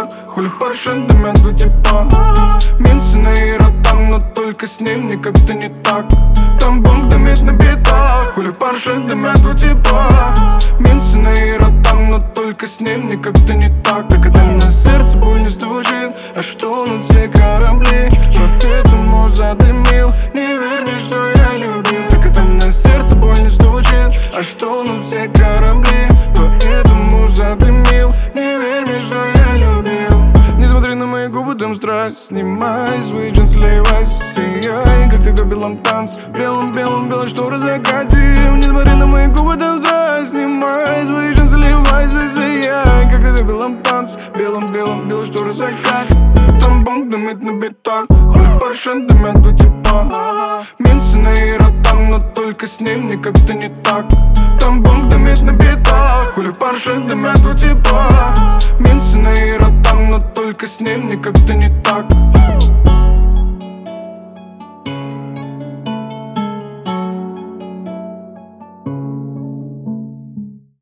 так. Хули в Порше дымят у типа. Минсы на Иротан, но только с ним мне как-то не так. Там бомб дымит на битах. Хули в Порше дымят у типа. Минсы на Иротан, но только с ним мне как-то не так. Так это на сердце боль не стучит, а что на все корабли. Поэтому задымил, не верь мне, что я любил. Так это на сердце боль не стучит, а что на все корабли. Поэтому задымил, не верь мне, что я любил. Не смотри на мои губы, там страсть. Снимай свои джинсы, сливайся, сияй, как ты в белом танце. Белым, белые шторы закатим. Не смотри на мои губы, там страсть. Снимай свои джинсы, сливайся, сияй, как ты в белом танце. Белым, белые шторы закатим. Там бомб дымит на битах. Хули в Порше дымят у типа. Минсы на Иротан, но только с ним мне как-то не так. Там бомб дымит на битах. Хули в Порше дымят у типа. Минсы на Иротан, но только с ним мне как-то не так.